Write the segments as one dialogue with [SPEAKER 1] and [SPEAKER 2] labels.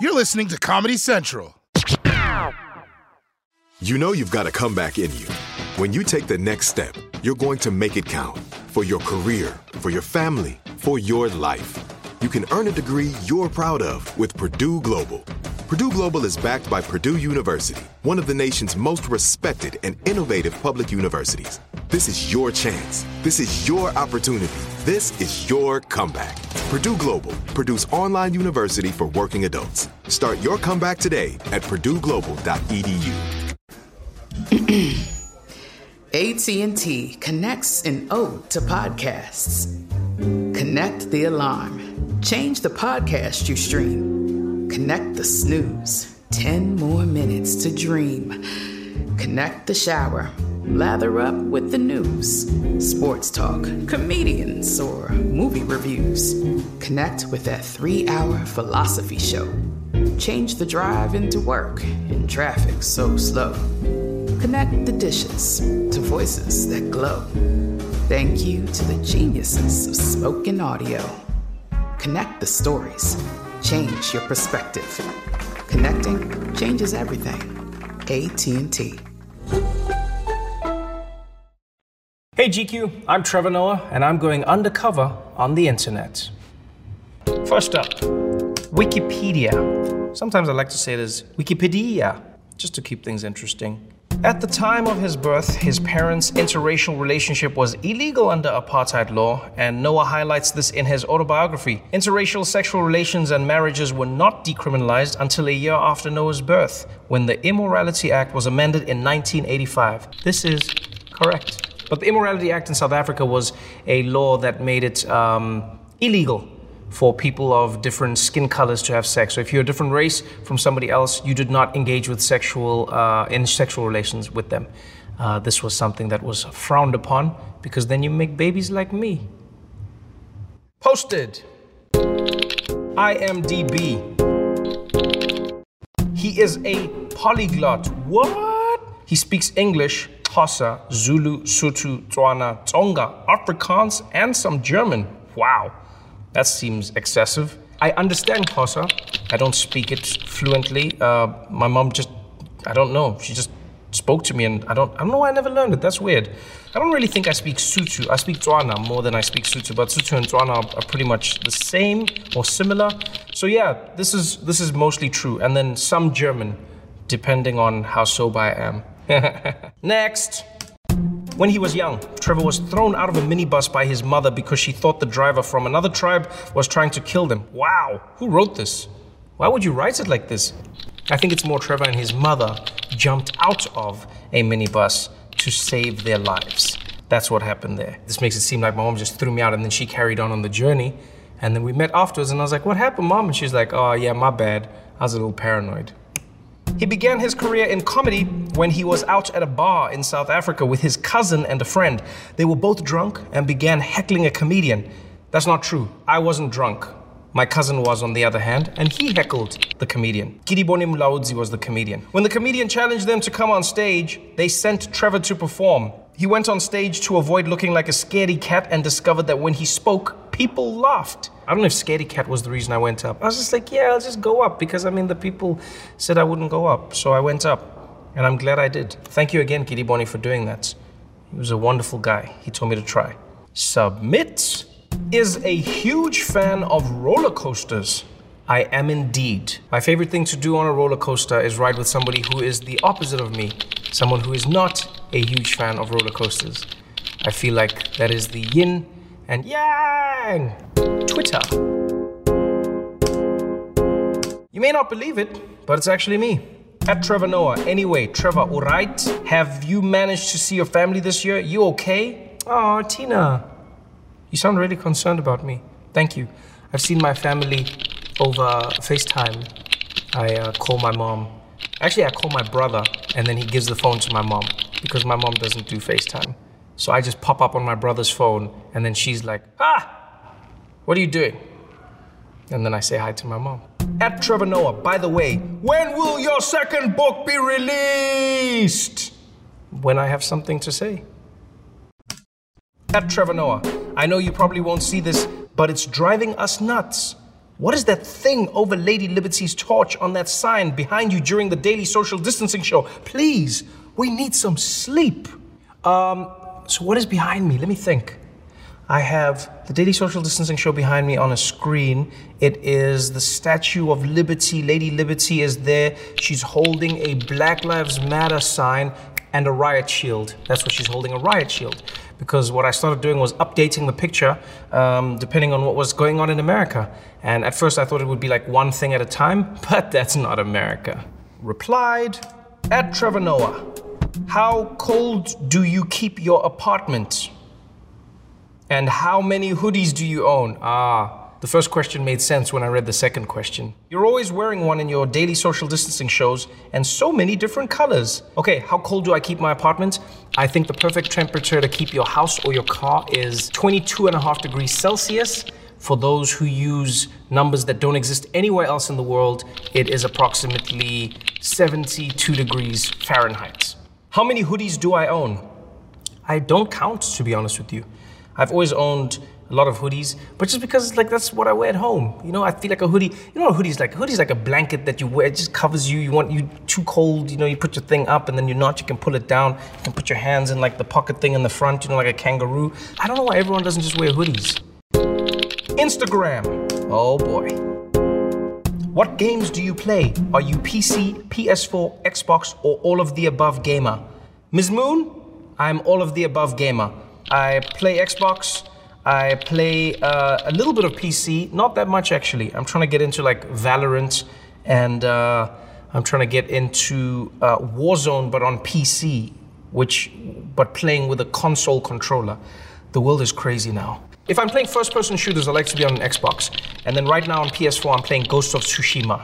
[SPEAKER 1] You're listening to Comedy Central.
[SPEAKER 2] You know you've got a comeback in you. When you take the next step, you're going to make it count for your career, for your family, for your life. You can earn a degree you're proud of with Purdue Global. Purdue Global is backed by Purdue University, one of the nation's most respected and innovative public universities. This is your chance. This is your opportunity. This is your comeback. Purdue Global, Purdue's online university for working adults. Start your comeback today at purdueglobal.edu.
[SPEAKER 3] AT&T connects an ode to podcasts. Connect the alarm. Change the podcast you stream. Connect the snooze. 10 more minutes to dream. Connect the shower. Lather up with the news. Sports talk, comedians, or movie reviews. Connect with that 3-hour philosophy show. Change the drive into work in traffic so slow. Connect the dishes to voices that glow. Thank you to the geniuses of spoken audio. Connect the stories. Change your perspective. Connecting changes everything. AT&T.
[SPEAKER 4] Hey GQ, I'm Trevor Noah, and I'm going undercover on the internet. First up, Wikipedia. Sometimes I like to say it as Wikipedia, just to keep things interesting. At the time of his birth, his parents' interracial relationship was illegal under apartheid law, and Noah highlights this in his autobiography. Interracial sexual relations and marriages were not decriminalized until a year after Noah's birth, when the Immorality Act was amended in 1985. This is correct. But the Immorality Act in South Africa was a law that made it illegal for people of different skin colors to have sex. So if you're a different race from somebody else, you did not engage with sexual relations with them. This was something that was frowned upon because then you make babies like me. Posted. IMDb. He is a polyglot. What? He speaks English, Xhosa, Zulu, Sotho, Tswana, Tsonga, Afrikaans, and some German. Wow. That seems excessive. I understand Xhosa. I don't speak it fluently. My mom I don't know. She just spoke to me and I don't know why I never learned it. That's weird. I don't really think I speak Sotho. I speak Tswana more than I speak Sotho, but Sotho and Tswana are pretty much the same or similar. So yeah, this is mostly true. And then some German, depending on how sober I am. Next. When he was young, Trevor was thrown out of a minibus by his mother because she thought the driver from another tribe was trying to kill them. Wow, who wrote this? Why would you write it like this? I think it's more Trevor and his mother jumped out of a minibus to save their lives. That's what happened there. This makes it seem like my mom just threw me out and then she carried on the journey. And then we met afterwards and I was like, what happened, Mom? And she's like, oh yeah, my bad. I was a little paranoid. He began his career in comedy when he was out at a bar in South Africa with his cousin and a friend. They were both drunk and began heckling a comedian. That's not true. I wasn't drunk. My cousin was, on the other hand, and he heckled the comedian. Gidiboni Mulaudzi was the comedian. When the comedian challenged them to come on stage, they sent Trevor to perform. He went on stage to avoid looking like a scaredy cat and discovered that when he spoke, people laughed. I don't know if scaredy cat was the reason I went up. I was just like, yeah, I'll just go up because, the people said I wouldn't go up. So I went up and I'm glad I did. Thank you again, Gidiboni, for doing that. He was a wonderful guy. He told me to try. Submit is a huge fan of roller coasters. I am indeed. My favorite thing to do on a roller coaster is ride with somebody who is the opposite of me. Someone who is not a huge fan of roller coasters. I feel like that is the yin and yang. Twitter. You may not believe it, but it's actually me. At Trevor Noah. Anyway, Trevor, alright? Have you managed to see your family this year? You okay? Oh, Tina. You sound really concerned about me. Thank you. I've seen my family over FaceTime. I call my mom. Actually, I call my brother, and then he gives the phone to my mom because my mom doesn't do FaceTime. So I just pop up on my brother's phone, and then she's like, what are you doing? And then I say hi to my mom. At Trevor Noah, by the way, when will your second book be released? When I have something to say. At Trevor Noah, I know you probably won't see this, but it's driving us nuts. What is that thing over Lady Liberty's torch on that sign behind you during the daily social distancing show? Please, we need some sleep. So what is behind me? Let me think. I have the daily social distancing show behind me on a screen. It is the Statue of Liberty. Lady Liberty is there. She's holding a Black Lives Matter sign and a riot shield. That's what she's holding, a riot shield. Because what I started doing was updating the picture depending on what was going on in America. And at first I thought it would be like one thing at a time, but that's not America. Replied, at Trevor Noah, how cold do you keep your apartment? And how many hoodies do you own? The first question made sense when I read the second question. You're always wearing one in your daily social distancing shows, and so many different colors. Okay, how cold do I keep my apartment? I think the perfect temperature to keep your house or your car is 22.5 degrees Celsius. For those who use numbers that don't exist anywhere else in the world, it is approximately 72 degrees Fahrenheit. How many hoodies do I own? I don't count, to be honest with you. I've always owned a lot of hoodies, but just because like that's what I wear at home. You know, I feel like a hoodie. You know what a hoodie's like? A hoodie's like a blanket that you wear. It just covers you. You too cold, you know, you put your thing up and then you can pull it down. You can put your hands in like the pocket thing in the front, you know, like a kangaroo. I don't know why everyone doesn't just wear hoodies. Instagram. Oh boy. What games do you play? Are you PC, PS4, Xbox, or all of the above gamer? Ms. Moon, I'm all of the above gamer. I play Xbox, I play a little bit of PC, not that much actually. I'm trying to get into like Valorant and I'm trying to get into Warzone but on PC, but playing with a console controller. The world is crazy now. If I'm playing first-person shooters, I like to be on an Xbox. And then right now on PS4, I'm playing Ghost of Tsushima.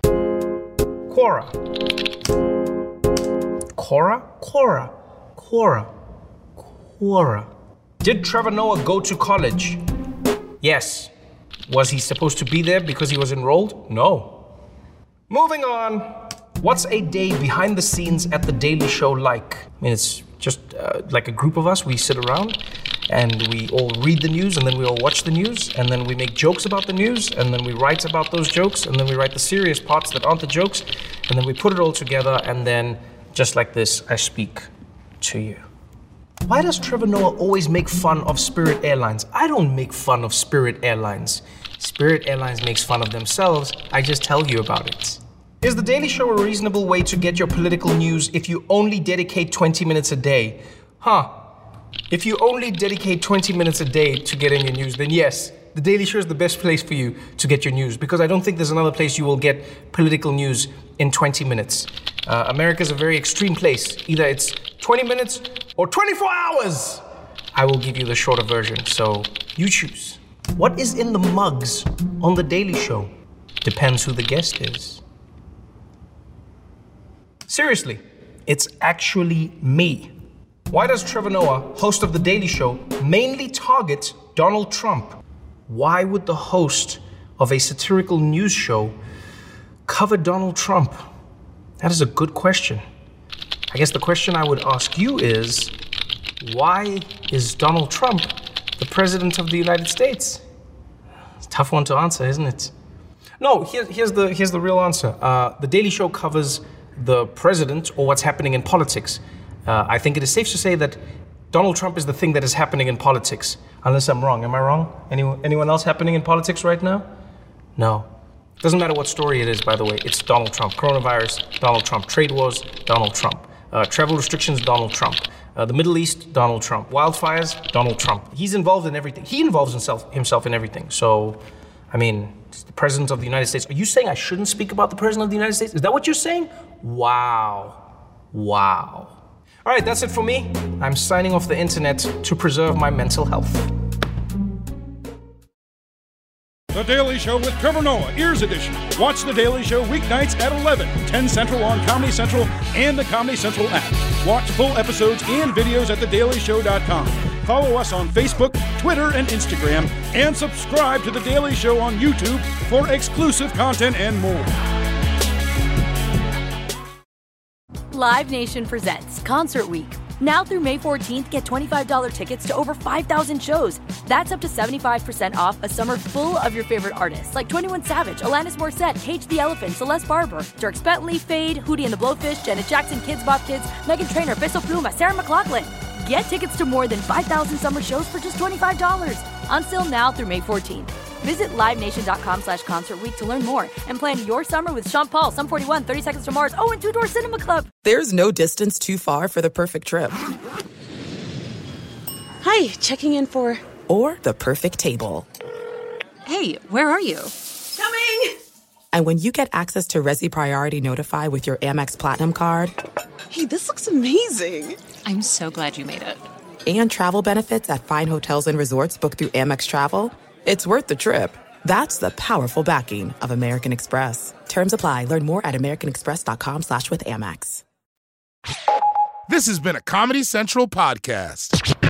[SPEAKER 4] Quora. Did Trevor Noah go to college? Yes. Was he supposed to be there because he was enrolled? No. Moving on. What's a day behind the scenes at The Daily Show like? I mean, it's just like a group of us. We sit around and we all read the news and then we all watch the news and then we make jokes about the news and then we write about those jokes and then we write the serious parts that aren't the jokes and then we put it all together and then just like this, I speak to you. Why does Trevor Noah always make fun of Spirit Airlines? I don't make fun of Spirit Airlines. Spirit Airlines makes fun of themselves. I just tell you about it. Is The Daily Show a reasonable way to get your political news if you only dedicate 20 minutes a day? If you only dedicate 20 minutes a day to getting your news, then yes, The Daily Show is the best place for you to get your news because I don't think there's another place you will get political news in 20 minutes. America's a very extreme place. Either it's 20 minutes or 24 hours. I will give you the shorter version, so you choose. What is in the mugs on The Daily Show? Depends who the guest is. Seriously, it's actually me. Why does Trevor Noah, host of The Daily Show, mainly target Donald Trump? Why would the host of a satirical news show cover Donald Trump? That is a good question. I guess the question I would ask you is, why is Donald Trump the president of the United States? It's a tough one to answer, isn't it? No, here's the real answer. The Daily Show covers the president or what's happening in politics. I think it is safe to say that Donald Trump is the thing that is happening in politics. Unless I'm wrong. Am I wrong? Anyone else happening in politics right now? No. Doesn't matter what story it is, by the way. It's Donald Trump. Coronavirus, Donald Trump. Trade wars, Donald Trump. Travel restrictions, Donald Trump. The Middle East, Donald Trump. Wildfires, Donald Trump. He's involved in everything. He involves himself in everything. So, I mean, it's the President of the United States. Are you saying I shouldn't speak about the President of the United States? Is that what you're saying? Wow. All right, that's it for me. I'm signing off the internet to preserve my mental health.
[SPEAKER 5] The Daily Show with Trevor Noah, Ears Edition. Watch The Daily Show weeknights at 11, 10 Central on Comedy Central and the Comedy Central app. Watch full episodes and videos at thedailyshow.com. Follow us on Facebook, Twitter, and Instagram, and subscribe to The Daily Show on YouTube for exclusive content and more.
[SPEAKER 6] Live Nation presents Concert Week. Now through May 14th, get $25 tickets to over 5,000 shows. That's up to 75% off a summer full of your favorite artists like 21 Savage, Alanis Morissette, Cage the Elephant, Celeste Barber, Dierks Bentley, Fade, Hootie and the Blowfish, Janet Jackson, Kidz Bop Kids, Meghan Trainor, Peso Pluma, Sarah McLachlan. Get tickets to more than 5,000 summer shows for just $25. Until now through May 14th. Visit LiveNation.com/Concert Week to learn more and plan your summer with Sean Paul, Sum 41, 30 Seconds to Mars, and Two Door Cinema Club.
[SPEAKER 3] There's no distance too far for the perfect trip.
[SPEAKER 7] Hi, checking in for...
[SPEAKER 3] Or the perfect table.
[SPEAKER 7] Hey, where are you?
[SPEAKER 3] Coming! And when you get access to Resi Priority Notify with your Amex Platinum card...
[SPEAKER 7] Hey, this looks amazing. I'm so glad you made it.
[SPEAKER 3] And travel benefits at fine hotels and resorts booked through Amex Travel... It's worth the trip. That's the powerful backing of American Express. Terms apply. Learn more at americanexpress.com/withAmex.
[SPEAKER 1] This has been a Comedy Central podcast.